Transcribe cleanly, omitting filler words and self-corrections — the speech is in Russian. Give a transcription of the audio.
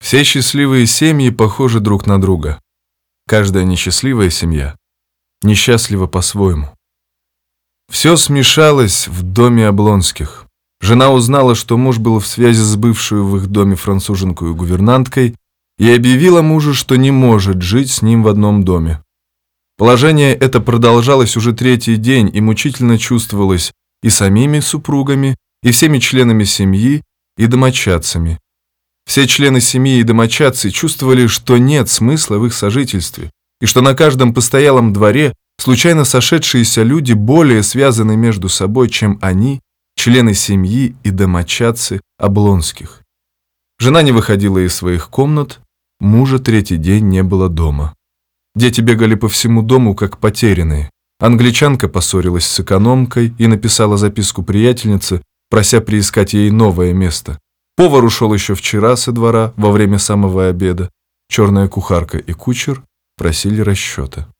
Все счастливые семьи похожи друг на друга. Каждая несчастливая семья несчастлива по-своему. Все смешалось в доме Облонских. Жена узнала, что муж был в связи с бывшей в их доме француженкой и гувернанткой, и объявила мужу, что не может жить с ним в одном доме. Положение это продолжалось уже третий день и мучительно чувствовалось и самими супругами, и всеми членами семьи, и домочадцами. Все члены семьи и домочадцы чувствовали, что нет смысла в их сожительстве, и что на каждом постоялом дворе случайно сошедшиеся люди более связаны между собой, чем они, члены семьи и домочадцы Облонских. Жена не выходила из своих комнат, мужа третий день не было дома. Дети бегали по всему дому, как потерянные. Англичанка поссорилась с экономкой и написала записку приятельнице, прося приискать ей новое место. Повар ушел еще вчера со двора во время самого обеда. Черная кухарка и кучер просили расчета.